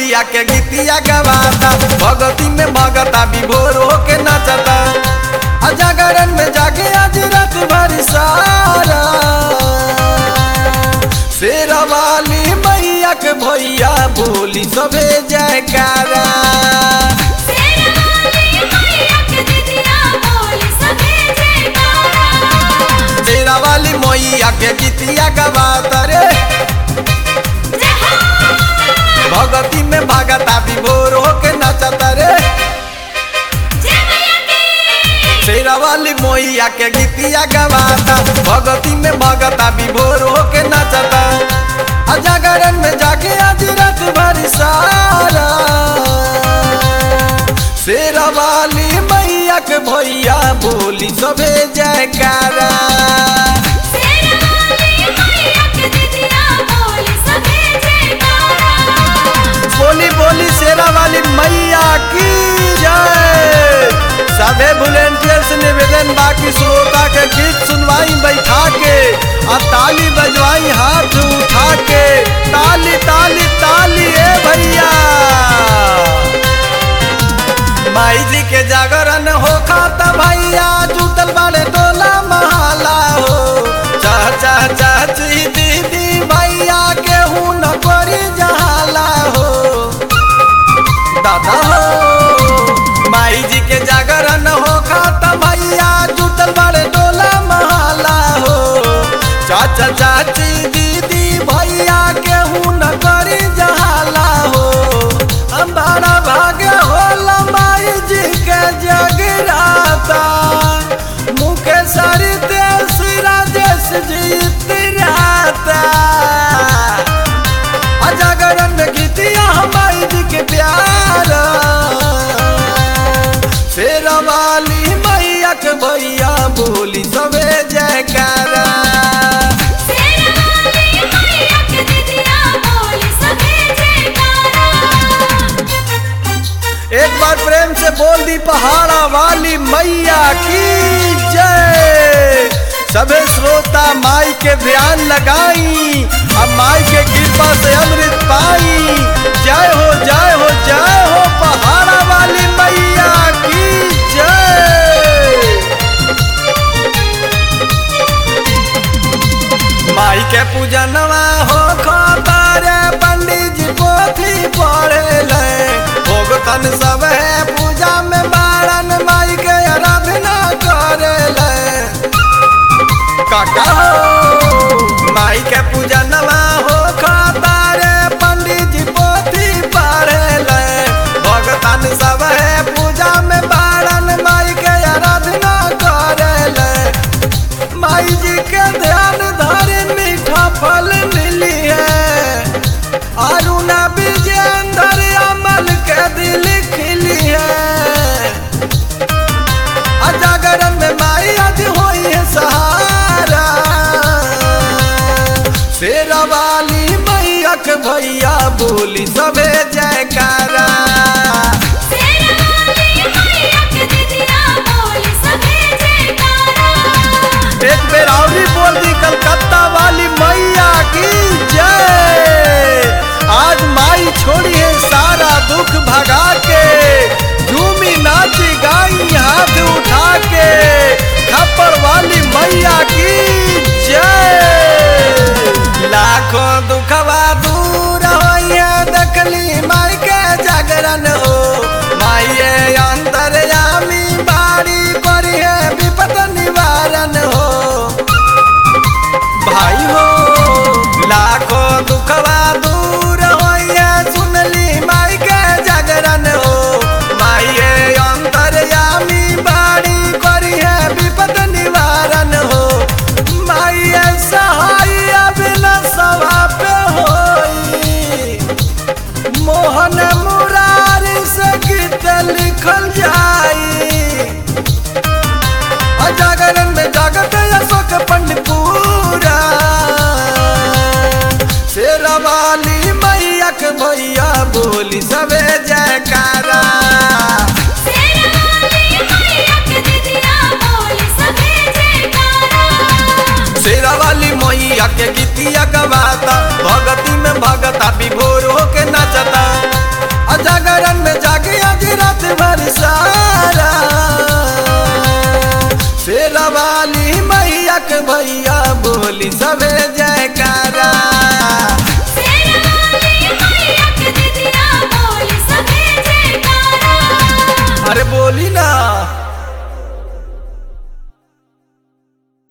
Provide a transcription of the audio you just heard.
मैया के गीतिया गवाता, भगती में भगता विभोर होके नचता। जागरण में जागे आज रात भर सारा, शेरा वाली मैया के भैया बोली सबे जयकारा। शेरा वाली मैया के गीतिया गवाता रे, भगती में भगता विभोर होके नचता रे। शेरा वाली मैया के गीतिया गवाता, भगती में भगता विभोर होके नचता। जागरण में जाके आज रात भर सारा, शेरा वाली मैया के भैया बोली सबे जयकारा। बोली बोली शेरा वाली मैया की जय। सभे वॉलंटियर से निवेदन बाकी श्रोता के गीत सुनवाई बैठा के, और ताली बजवाई हाथ उठा के, ताली ताली ताली ए भैया। माई जी के जागरण हो खाता भैया, जुटल बाड़े टोला महला हो। चाह चाह चाची दीदी भैया के हूँ न करी जहाला हो दादा हो। माई जी के जागरण हो खाता भैया, जुटल बाड़े टोला महला हो। चाचा चाची दीदी भैया के हूँ न करी जहाला हो। बड़ा भाग्य होला माई जी के जगराता, मुकेश रितेश राजेश जीत रहता। जागरण में गीतिया माई जी के प्यारा, शेरा वाली मैया के भैया बोली सबे जयकारा। एक बार प्रेम से बोल दी पहाड़ा वाली मैया की जय। सभे श्रोता माई के ध्यान लगाई, अब माई के कृपा से अमृत पाई। जय हो जय हो जय हो पहाड़ा वाली मैया की जय। माई के पूजनवा हो खतारे, पंडित जी पोथी पढ़े ले। भोगतन सब है पूजा में बारन, माई के आराधना करे ले। काका हो माई के पूजनवा हो खतारे, पंडित जी पोथी पढ़े ले। भगतन सब है पूजा में बारन, माई के आराधना करे ले। माई जी के ध्यान धरे मीठा फल मिली है, अरुणा विजेंद्र अमल के दिल खिली है। जागरण में माई आज होई है सहारा, शेरा वाली मैया के भैया बोली सबे जयकारा। एक बेर और बोल दी कलकत्ता वाली मैया की जय। आज माई छोड़ी है सारा दुख भगा के, झूमी नाची गाई हाथ उठा के। खप्पर वाली मैया की जय। लाखों दुखवा दूर होइए, देखली माई के जागरण हो। माइये अंतर्यामी बाड़ी करी है विपद निवारण हो। भाई हो लाखों दुखवा दूर होइए, सुनली माई के जागरण हो। माइये अंतर्यामी बाड़ी करी है विपद निवारण हो। माइये सहाय बिना सवा पे होई, मोहन मुरारी से गीत लिखल जाई। जागरण में जागत अशोक पंडित पूरा, शेरा वाली मैया के भैया बोली सबे जयकारा। शेरा वाली मैया के गीतिया गवाता, भगती में भगता विभोर होके नचता। शेरवाली मैया के भैया बोली सबे जयकारा। शेरवाली मैया के दीदिया बोली सबे जयकारा। अरे बोली ना।